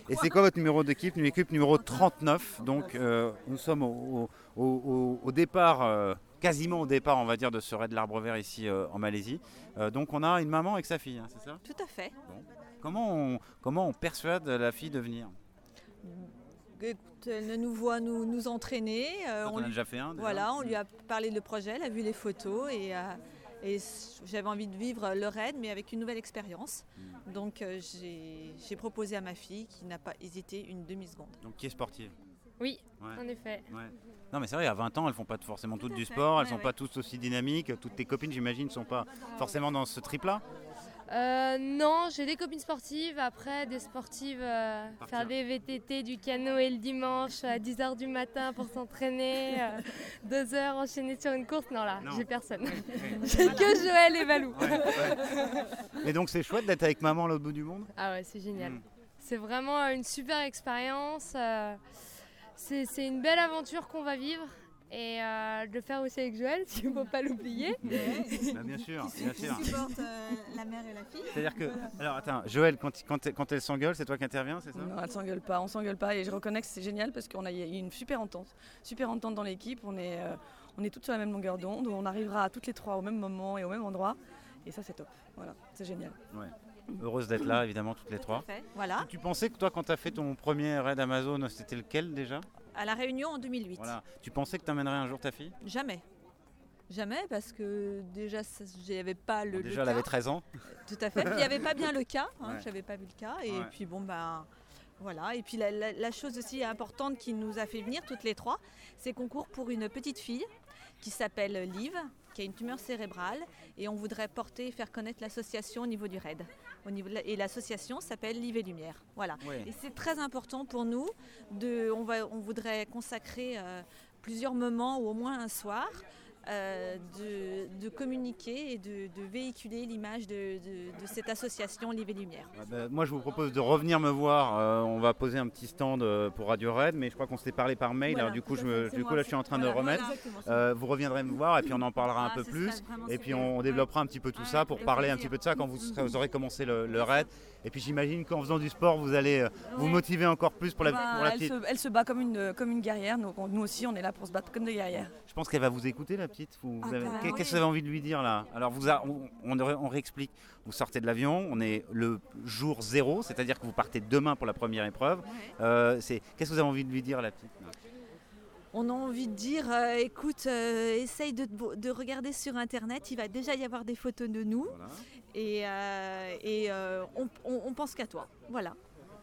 Et c'est quoi votre numéro d'équipe? Une équipe numéro 39. Donc nous sommes au départ, quasiment au départ, on va dire, de ce raid de l'Arbre Vert ici en Malaisie. Donc on a une maman avec sa fille, hein, c'est ça? Tout à fait. Bon. Comment on persuade la fille de venir? Écoute, elle nous voit nous entraîner. On a déjà fait un déjà. Voilà, on lui a parlé de le projet, elle a vu les photos et j'avais envie de vivre le raid mais avec une nouvelle expérience. Donc j'ai proposé à ma fille qui n'a pas hésité une demi-seconde. Donc qui est sportive? Oui, Ouais. en effet. Ouais. Non mais c'est vrai, à 20 ans, elles font pas forcément toutes à du fait. sport, elles Ouais, sont ouais. pas toutes aussi dynamiques. Toutes tes copines, j'imagine, ne sont pas forcément dans ce trip-là. Non, j'ai des copines sportives, après des sportives faire des VTT, du canoë le dimanche à 10h du matin pour s'entraîner, 2 heures enchaîner sur une course, non là, Non. j'ai personne. Ouais. J'ai que Joël et Valou. Ouais. Et donc c'est chouette d'être avec maman à l'autre bout du monde. Ah ouais, c'est génial. Mm. C'est vraiment une super expérience, c'est une belle aventure qu'on va vivre. Et de le faire aussi avec Joël, s'il ne faut pas l'oublier. Bah, bien sûr, bien sûr. Qui supporte la mère et la fille. C'est-à-dire que, alors attends, Joël, quand elle s'engueule, c'est toi qui interviens, c'est ça? Non, elle s'engueule pas, on s'engueule pas et je reconnais que c'est génial parce qu'on a eu une super entente dans l'équipe, on est toutes sur la même longueur d'onde, on arrivera toutes les trois au même moment et au même endroit et ça c'est top, voilà, c'est génial. Ouais. Heureuse d'être là, évidemment, toutes les trois. Tout à fait. Voilà, Tu pensais que toi, quand tu as fait ton premier raid Amazon, c'était lequel déjà? à La Réunion en 2008. Voilà. Tu pensais que tu amènerais un jour ta fille? Jamais. Jamais parce que déjà j'avais pas le Déjà, le elle cas. avait 13 ans. Tout à fait. Puis il n'y avait pas bien le cas. Ouais. J'avais pas vu le cas. Et Ouais. puis bon ben voilà. Et puis la chose aussi importante qui nous a fait venir toutes les trois, c'est qu'on court pour une petite fille qui s'appelle Liv, qui a une tumeur cérébrale, et on voudrait porter et faire connaître l'association au niveau du RAID. Et l'association s'appelle Liv et Lumière. Voilà. Ouais. Et c'est très important pour nous. On voudrait consacrer plusieurs moments ou au moins un soir de communiquer et de véhiculer l'image de cette association Liv et Lumière. Moi, je vous propose de revenir me voir. On va poser un petit stand pour Radio Raid, mais je crois qu'on s'était parlé par mail. Voilà, alors, du coup, tout à fait, c'est moi, là, je suis en train de voilà, remettre. exactement, c'est moi. Vous reviendrez me voir et puis on en parlera un Ah, peu ce plus. serait vraiment Et puis super. on développera un petit peu tout Ouais, ça pour avec parler un plaisir. petit peu de ça quand vous aurez commencé le raid. Et puis j'imagine qu'en faisant du sport, vous allez vous motiver encore plus pour la petite. Elle se bat comme une guerrière, donc nous aussi on est là pour se battre comme des guerrières. Je pense qu'elle va vous écouter, la petite. carrément, Qu'est-ce que oui. vous avez envie de lui dire là? Alors on réexplique. Vous sortez de l'avion, on est le jour 0, c'est-à-dire que vous partez demain pour la première épreuve. Qu'est-ce que vous avez envie de lui dire, la petite là? On a envie de dire, écoute, essaye de regarder sur Internet, il va déjà y avoir des photos de nous Voilà. et on pense qu'à toi. Voilà.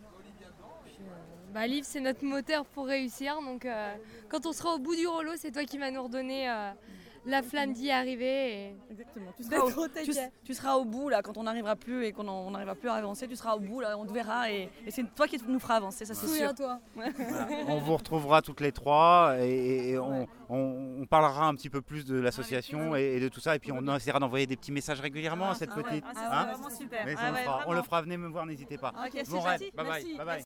Bah, Liv, c'est notre moteur pour réussir. Donc, quand on sera au bout du rouleau, c'est toi qui vas nous redonner la flamme d'y arriver. Et... Exactement. D'être au taquet. Tu seras au bout là quand on n'arrivera plus et qu'on n'arrivera plus à avancer, tu seras au bout là, on te verra et c'est toi qui nous fera avancer, ça c'est sûr. Souviens-toi. Voilà. On vous retrouvera toutes les trois et on parlera un petit peu plus de l'association et de tout ça. Et puis on essaiera d'envoyer des petits messages régulièrement à cette petite. Ah, Hein vraiment super. Mais Ah ouais, on le vraiment. fera, venez me voir, n'hésitez pas. Ok, c'est Bon raid, gentil. bye bye, Merci. bye bye.